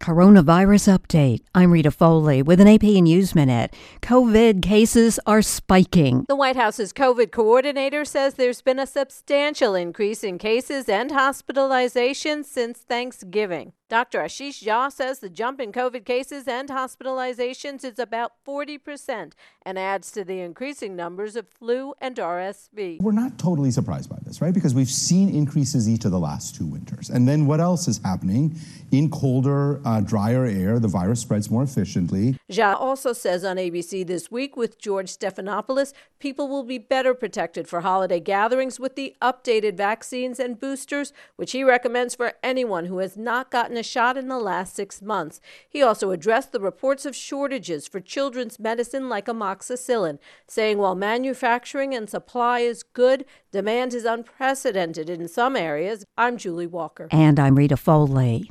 Coronavirus update. I'm Rita Foley with an AP News Minute. COVID cases are spiking. The White House's COVID coordinator says there's been a substantial increase in cases and hospitalizations since Thanksgiving. Dr. Ashish Jha says the jump in COVID cases and hospitalizations is about 40% and adds to the increasing numbers of flu and RSV. We're not totally surprised by this, right? Because we've seen increases each of the last 2 winters. And then what else is happening? In colder, drier air, the virus spreads more efficiently. Jha also says on ABC This Week with George Stephanopoulos, people will be better protected for holiday gatherings with the updated vaccines and boosters, which he recommends for anyone who has not gotten a shot in the last 6 months. He also addressed the reports of shortages for children's medicine like amoxicillin, saying while manufacturing and supply is good, demand is unprecedented in some areas. I'm Julie Walker. And I'm Rita Foley.